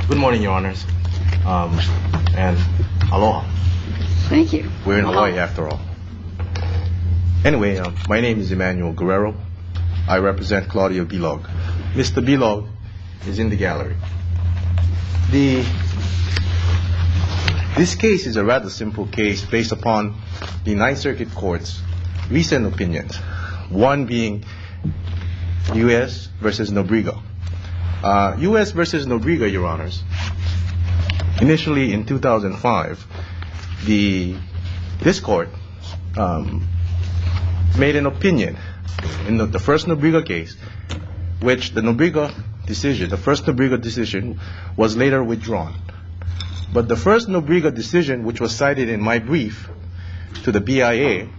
Good morning, Your Honors, and aloha. Thank you. We're in Hawaii after all. Anyway, my name is Emmanuel Guerrero. I represent Claudio Bilog. Mr. Bilog is in the gallery. This case is a rather simple case based upon the Ninth Circuit Court's recent opinions, one being U.S. versus Nobrega. U.S. versus Nobrega, Your Honors. Initially in 2005, this court made an opinion in the first Nobrega case, which the first Nobrega decision was later withdrawn. But the first Nobrega decision, which was cited in my brief to the BIA,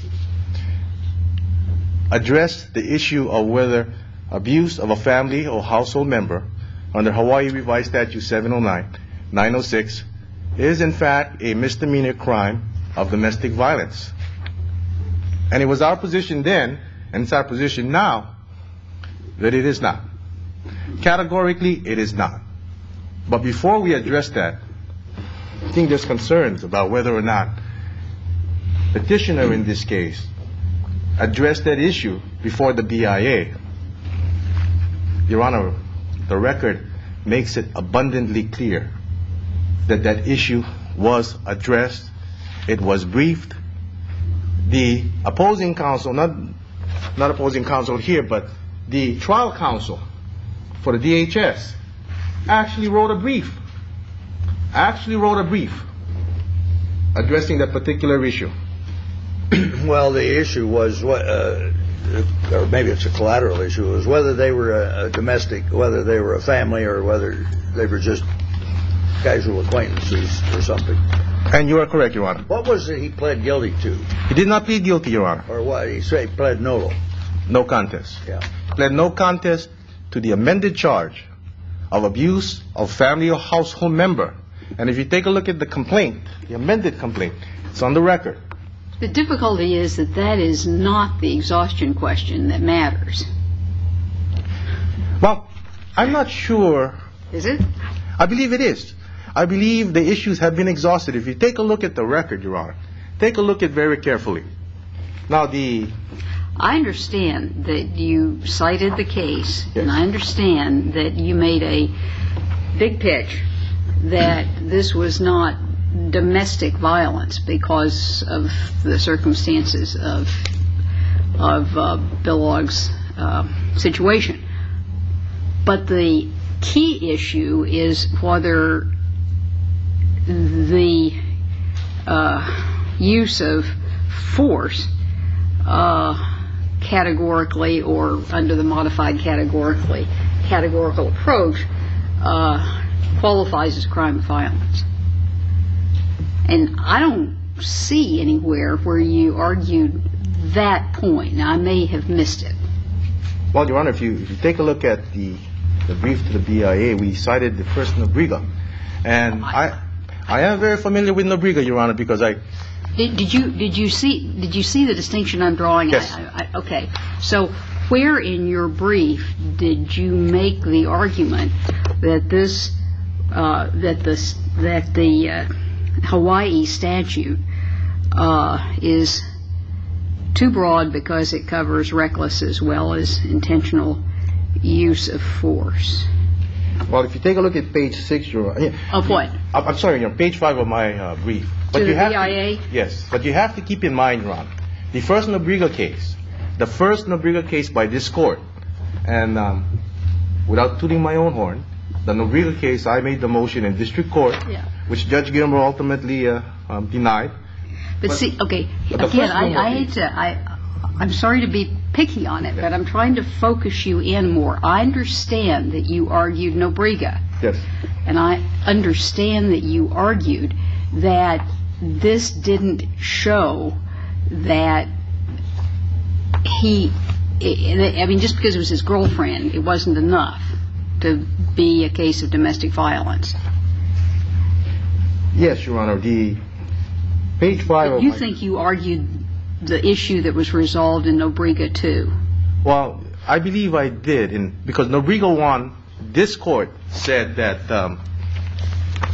addressed the issue of whether abuse of a family or household member under Hawaii Revised Statute 709-906 is in fact a misdemeanor crime of domestic violence. And it was our position then, and it's our position now, that it is not. Categorically, it is not. But before we address that, I think there's concerns about whether or not the petitioner in this case addressed that issue before the BIA. Your Honor, the record makes it abundantly clear that that issue was addressed. It was briefed. The opposing counsel, not opposing counsel here, but the trial counsel for the DHS actually wrote a brief addressing that particular issue. Well, the issue was, or maybe it's a collateral issue, was whether they were a domestic, whether they were a family, or whether they were just casual acquaintances or something. And you are correct, Your Honor. What was it he pled guilty to? He did not plead guilty, Your Honor. Or what? He said he pled no. No contest. Yeah. Pled no contest to the amended charge of abuse of family or household member. And if you take a look at the complaint, the amended complaint, it's on the record. The difficulty is that that is not the exhaustion question that matters. Well, I'm not sure. Is it? I believe it is. I believe the issues have been exhausted. If you take a look at the record, Your Honor, take a look at it very carefully. Now, I understand that you cited the case, yes, and I understand that you made a big pitch that this was not domestic violence because of the circumstances of Bilog's situation. But the key issue is whether the use of force categorically or under the modified categorical approach qualifies as a crime of violence. And I don't see anywhere where you argued that point. Now, I may have missed it. Well, Your Honor, if you take a look at the brief to the BIA, we cited the first Nobrega. And I am very familiar with Nobrega, Your Honor, because Did you see the distinction I'm drawing? Yes. Okay. So where in your brief did you make the argument that the Hawaii statute is too broad because it covers reckless as well as intentional use of force? Well, if you take a look at page 6, Your Honor. Of what? I'm sorry, page 5 of my brief. To the BIA? Yes, but you have to keep in mind, Your Honor, the first Nobrega case by this court, and without tooting my own horn, the Nobrega case, I made the motion in district court, which Judge Gilmer ultimately denied. But see, okay, again, I hate to, I'm sorry to be picky on it, but I'm trying to focus you in more. I understand that you argued Nobrega. Yes. And I understand that you argued that this didn't show that just because it was his girlfriend, it wasn't enough to be a case of domestic violence. Yes, Your Honor, the page 5 of you think you argued the issue that was resolved in Nobrega too? Well, I believe I did, because Nobrega 1, this court said that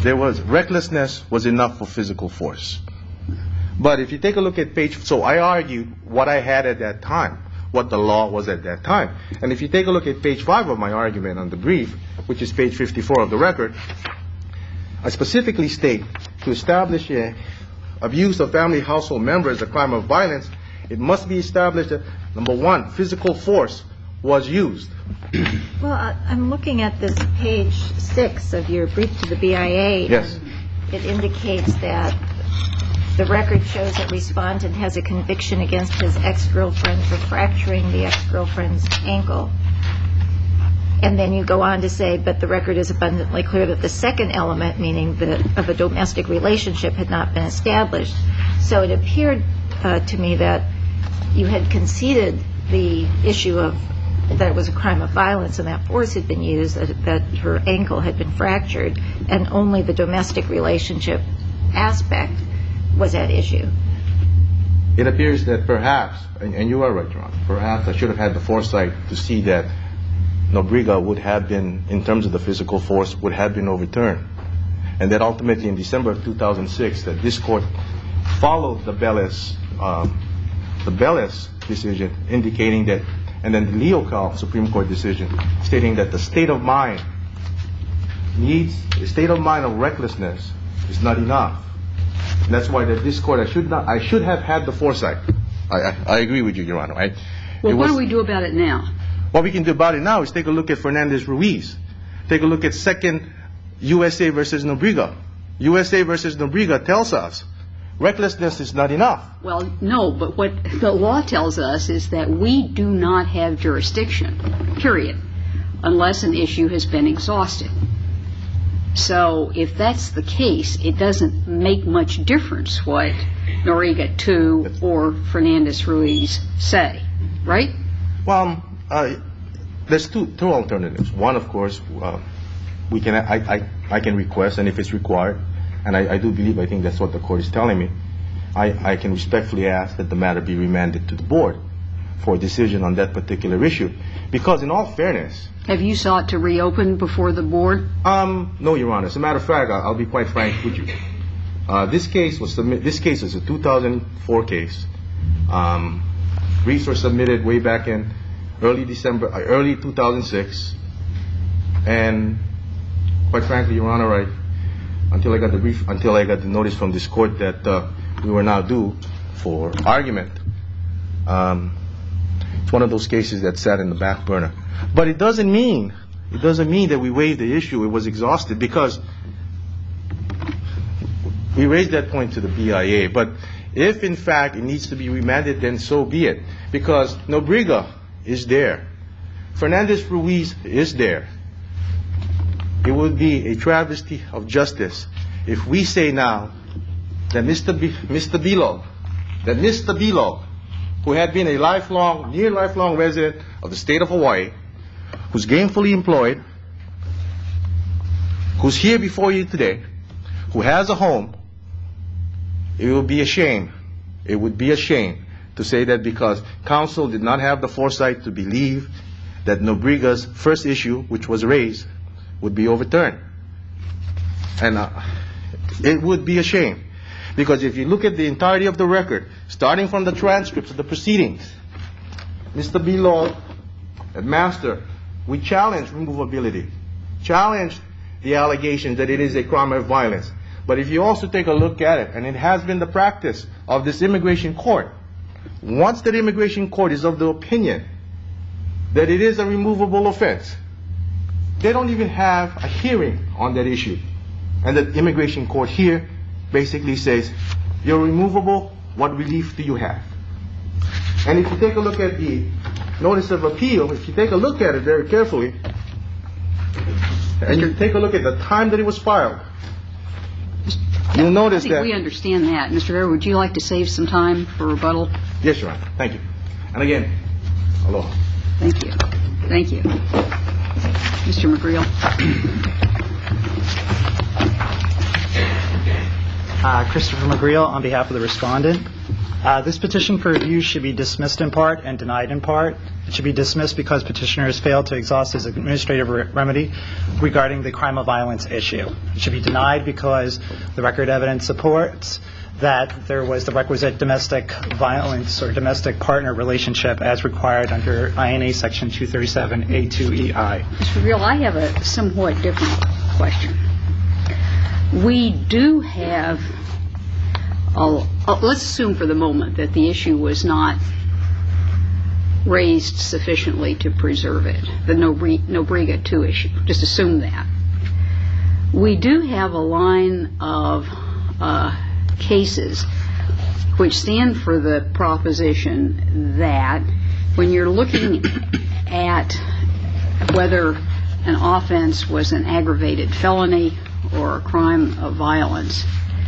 recklessness was enough for physical force. But if you take a look at so I argued what I had at that time, what the law was at that time. And if you take a look at page 5 of my argument on the brief, which is page 54 of the record, I specifically state to establish abuse of family household member as a crime of violence, it must be established that, number one, physical force was used. Well, I'm looking at this page 6 of your brief to the BIA. Yes. And it indicates that the record shows that respondent has a conviction against his ex-girlfriend for fracturing the ex-girlfriend's ankle. And then you go on to say, but the record is abundantly clear that the second element, meaning of a domestic relationship, had not been established. So it appeared to me that you had conceded the issue of that it was a crime of violence and that force had been used, that her ankle had been fractured, and only the domestic relationship aspect was at issue. It appears that perhaps, and you are right, Your Honor, perhaps I should have had the foresight to see that Nobrega would have been, in terms of the physical force, would have been overturned. And that ultimately in December of 2006, that this court followed the Bellis decision, indicating that, and then the Leocal Supreme Court decision, stating that the state of mind of recklessness is not enough. And that's why that this court, I should have had the foresight. I agree with you, Your Honor. Right? Well, what do we do about it now? What we can do about it now is take a look at Fernandez-Ruiz. Take a look at second USA versus Nobrega. USA versus Nobrega tells us recklessness is not enough. Well, no, but what the law tells us is that we do not have jurisdiction, period, unless an issue has been exhausted. So if that's the case, it doesn't make much difference what Noriega 2 or Fernandez-Ruiz say, right? Well, there's two alternatives. One, of course, I can request, and if it's required, and I do believe, I think that's what the court is telling me, I can respectfully ask that the matter be remanded to the board for a decision on that particular issue. Because in all fairness... Have you sought to reopen before the board? No, Your Honor. As a matter of fact, I'll be quite frank with you. This case is a 2004 case. Briefs were submitted way back in early 2006. And quite frankly, Your Honor, until I got the notice from this court that we were now due for argument, it's one of those cases that sat in the back burner. But it doesn't mean that we waived the issue. It was exhausted because we raised that point to the BIA. But if in fact it needs to be remanded, then so be it. Because Nobrega is there. Fernandez-Ruiz is there. It would be a travesty of justice if we say now that Mr. Bilog, who had been a near lifelong resident of the state of Hawaii, who's gainfully employed, who's here before you today, who has a home, it would be a shame. It would be a shame to say that because counsel did not have the foresight to believe that Nobrega's first issue, which was raised, would be overturned. And it would be a shame. Because if you look at the entirety of the record, starting from the transcripts of the proceedings, Mr. Bilog and Master, we challenged removability, challenged the allegation that it is a crime of violence. But if you also take a look at it, and it has been the practice of this immigration court, once that immigration court is of the opinion that it is a removable offense, they don't even have a hearing on that issue. And the immigration court here basically says, you're removable, what relief do you have? And if you take a look at the notice of appeal, if you take a look at it very carefully, and you take a look at the time that it was filed, you'll notice that... I think we understand that. Mr. Rivera, would you like to save some time for rebuttal? Yes, Your Honor. Thank you. And again, aloha. Thank you. Thank you. Mr. McGreal. Christopher McGreal on behalf of the respondent. This petition for review should be dismissed in part and denied in part. It should be dismissed because petitioner has failed to exhaust his administrative remedy regarding the crime of violence issue. It should be denied because the record evidence supports that there was the requisite domestic violence or domestic partner relationship as required under INA Section 237A2EI. Mr. Real, I have a somewhat different question. We do have, let's assume for the moment that the issue was not raised sufficiently to preserve it, the Nobrega 2 issue. Just assume that. We do have a line of cases which stand for the proposition that when you're looking at whether an offense was an aggravated felony or a crime of violence,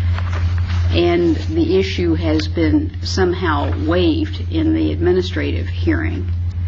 and the issue has been somehow waived in the administrative hearing,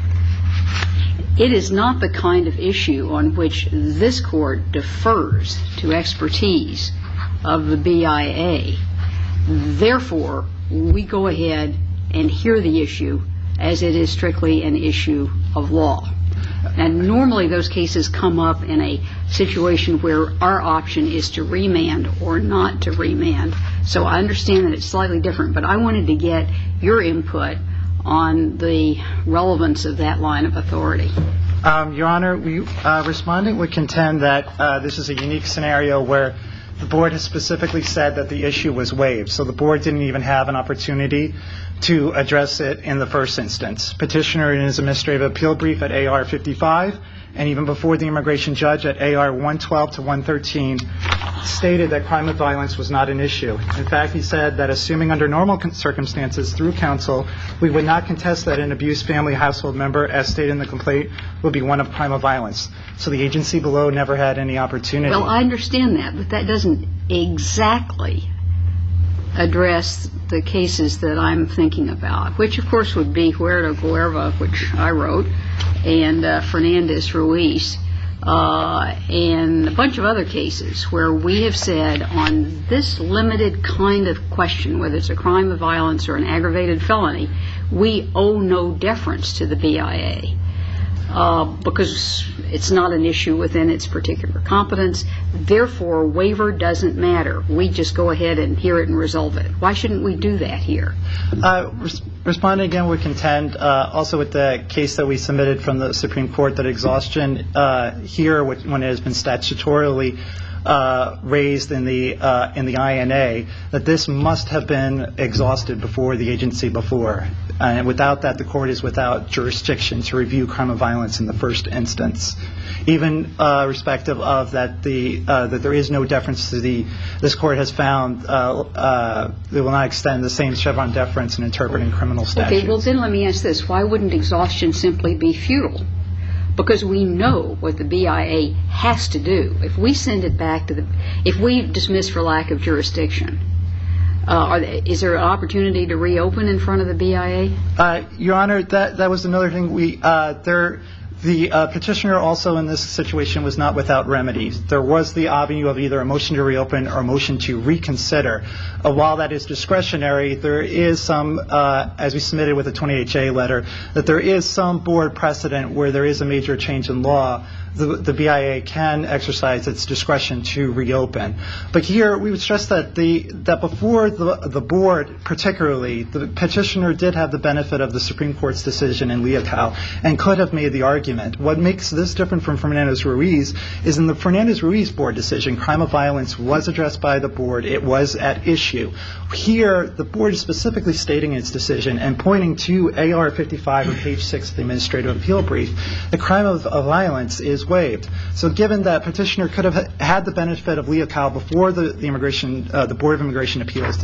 it is not the kind of issue on which this court defers to expertise of the BIA. Therefore, we go ahead and hear the issue as it is strictly an issue of law. And normally those cases come up in a situation where our option is to remand or not to remand. So I understand that it's slightly different, but I wanted to get your input on the relevance of that line of authority. Your Honor, respondent would contend that this is a unique scenario where the board has specifically said that the issue was waived, so the board didn't even have an opportunity to address it in the first instance. Petitioner in his administrative appeal brief at AR 55 and even before the immigration judge at AR 112 to 113 stated that crime of violence was not an issue. In fact, he said that assuming under normal circumstances through counsel, we would not contest that an abused family household member, as stated in the complaint, would be one of crime of violence. So the agency below never had any opportunity. Well, I understand that, but that doesn't exactly address the cases that I'm thinking about, which of course would be Huerta Guerva, which I wrote, and Fernandez-Ruiz, and a bunch of other cases where we have said on this limited kind of question, whether it's a crime of violence or an aggravated felony, we owe no deference to the BIA. Because it's not an issue within its particular competence. Therefore, waiver doesn't matter. We just go ahead and hear it and resolve it. Why shouldn't we do that here? Responding again would contend, also with the case that we submitted from the Supreme Court, that exhaustion here, when it has been statutorily raised in the INA, that this must have been exhausted before the agency before. And without that, the court is without jurisdiction to review crime of violence in the first instance. Even respective of that, that there is no deference to this court has found they will not extend the same Chevron deference in interpreting criminal statutes. Okay, well then let me ask this. Why wouldn't exhaustion simply be futile? Because we know what the BIA has to do. If we send it back to if we dismiss for lack of jurisdiction, is there an opportunity to reopen in front of the BIA? Your Honor, that was another thing. The petitioner also in this situation was not without remedies. There was the avenue of either a motion to reopen or a motion to reconsider. While that is discretionary, there is some, as we submitted with the 28J letter, that there is some board precedent where there is a major change in law. The BIA can exercise its discretion to reopen. But here we would stress that before the board, particularly, the petitioner did have the benefit of the Supreme Court's decision in Leocal and could have made the argument. What makes this different from Fernandez-Ruiz is in the Fernandez-Ruiz board decision, crime of violence was addressed by the board. It was at issue. Here, the board is specifically stating its decision and pointing to AR 55 on page 6 of the administrative appeal brief. The crime of violence is waived. So given that petitioner could have had the benefit of Leocal before the Board of Immigration Appeals,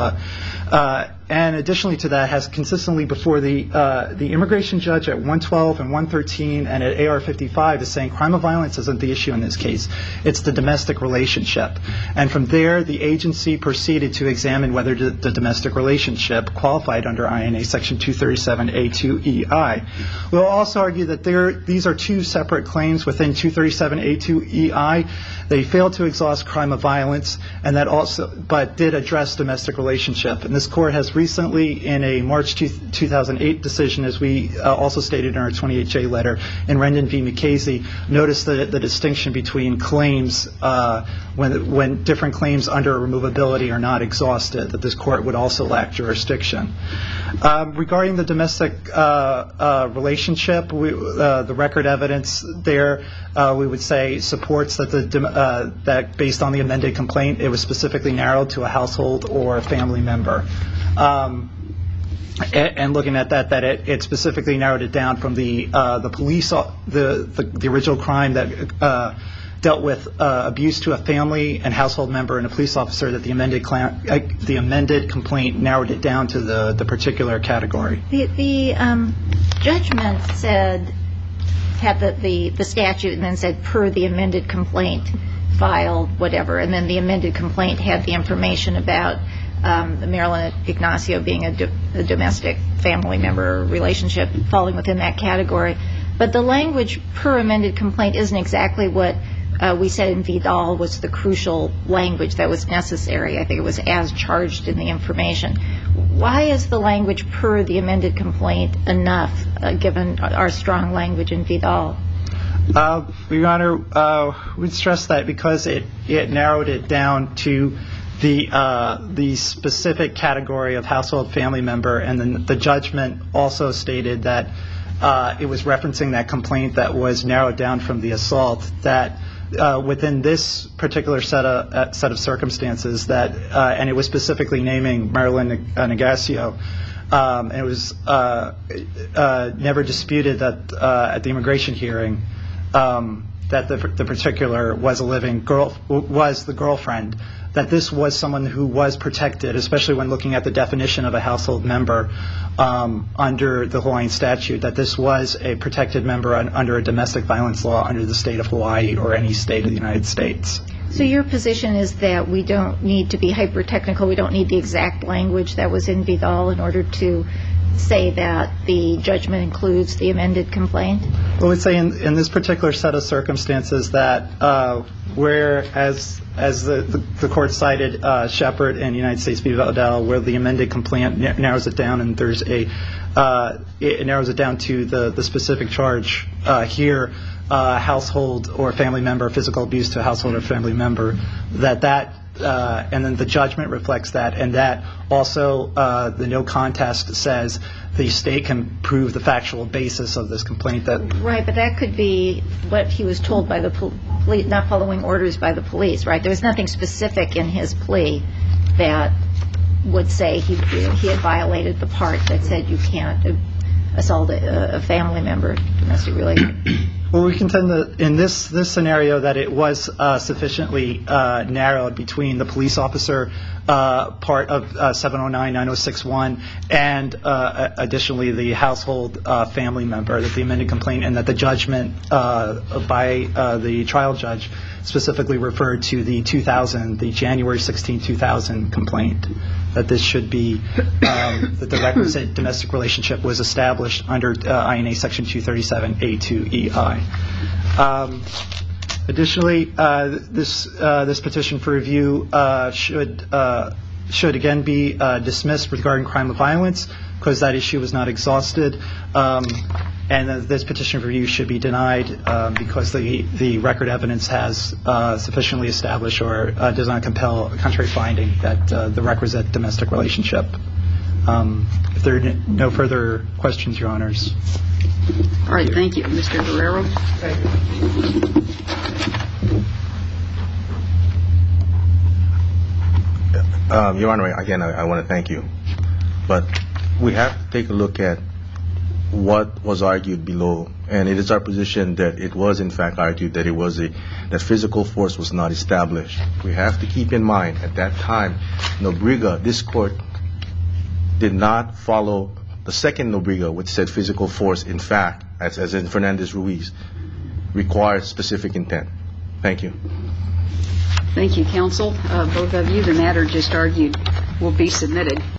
and additionally to that has consistently before the immigration judge at 112 and 113 and at AR 55 is saying crime of violence isn't the issue in this case. It's the domestic relationship. And from there, the agency proceeded to examine whether the domestic relationship qualified under INA Section 237A2EI. We'll also argue that these are two separate claims within 237A2EI. They failed to exhaust crime of violence, and that also, but did address domestic relationship. And this court has most recently in a March 2008 decision, as we also stated in our 28J letter, in Rendon v. McKasey, noticed the distinction between claims when different claims under removability are not exhausted, that this court would also lack jurisdiction. Regarding the domestic relationship, the record evidence there, we would say, supports that that based on the amended complaint, it was specifically narrowed to a household or family member. And looking at that it specifically narrowed it down from the police, the original crime that dealt with abuse to a family and household member and a police officer, that the amended complaint narrowed it down to the particular category. The judgment had the statute and then said per the amended complaint filed, whatever, and then the amended complaint had the information about Marilyn Ignacio being a domestic family member relationship falling within that category. But the language per amended complaint isn't exactly what we said in Vidal was the crucial language that was necessary. I think it was as charged in the information. Why is the language per the amended complaint enough, given our strong language in Vidal? Your Honor, we'd stress that because it narrowed it down to the specific category of household family member, and then the judgment also stated that it was referencing that complaint that was narrowed down from the assault, that within this particular set of circumstances, that and it was specifically naming Marilyn Ignacio, and it was never disputed that at the immigration hearing that the particular was the girlfriend, that this was someone who was protected, especially when looking at the definition of a household member under the Hawaiian statute, that this was a protected member under a domestic violence law under the state of Hawaii or any state of the United States. So your position is that we don't need to be hyper-technical, we don't need the exact language that was in Vidal in order to say that the judgment includes the amended complaint? Well, we'd say in this particular set of circumstances that whereas the court cited Shepard and United States v. Vidal, where the amended complaint narrows it down and it narrows it down to the specific charge here, household or family member, physical abuse to a household or family member, and then the judgment reflects that, and that also the no contest says the state can prove the factual basis of this complaint. Right, but that could be what he was told by the police, not following orders by the police, right? There was nothing specific in his plea that would say he had violated the part that said you can't assault a family member, domestic relation. Well, we contend that in this scenario that it was sufficiently narrowed between the police officer part of 709-9061 and additionally the household family member, that the amended complaint, and that the judgment by the trial judge specifically referred to the January 16, 2000 complaint, that this should be, that the requisite domestic relationship was established under INA Section 237A2EI. Additionally, this petition for review should again be dismissed regarding crime of violence because that issue was not exhausted, and this petition for review should be denied because the record evidence has sufficiently established or does not compel a contrary finding that the requisite domestic relationship. If there are no further questions, Your Honors. All right, thank you. Mr. Guerrero. Thank you. Your Honor, again, I want to thank you. But we have to take a look at what was argued below, and it is our position that it was in fact argued that that physical force was not established. We have to keep in mind at that time, Nobrega, this court did not follow the second Nobrega, which said physical force, in fact, as in Fernandez-Ruiz, requires specific intent. Thank you. Thank you, counsel. Both of you, the matter just argued will be submitted.